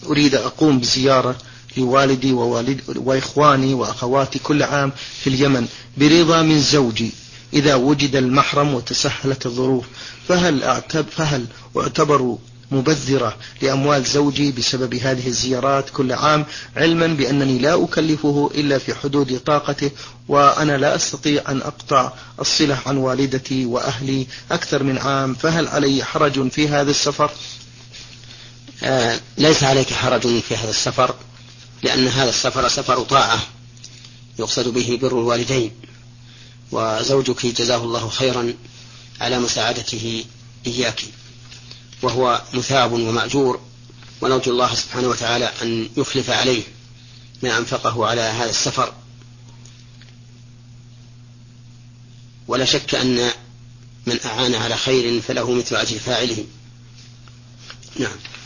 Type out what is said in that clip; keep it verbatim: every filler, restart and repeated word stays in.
أريد أقوم بزيارة لوالدي ووالد وإخواني وأخواتي كل عام في اليمن برضا من زوجي إذا وجد المحرم وتسهلت الظروف، فهل أعتبر, فهل أعتبر مبذرة لأموال زوجي بسبب هذه الزيارات كل عام، علما بأنني لا أكلفه إلا في حدود طاقته، وأنا لا أستطيع أن أقطع الصلة عن والدتي وأهلي أكثر من عام، فهل علي حرج في هذا السفر؟ آه ليس عليك حرج في هذا السفر، لأن هذا السفر سفر طاعة يقصد به بر الوالدين، وزوجك جزاه الله خيرا على مساعدته إياك، وهو مثاب ومأجور، ونرجو الله سبحانه وتعالى أن يخلف عليه ما أنفقه على هذا السفر. ولا شك أن من أعان على خير فله مثل أجر فاعله. نعم.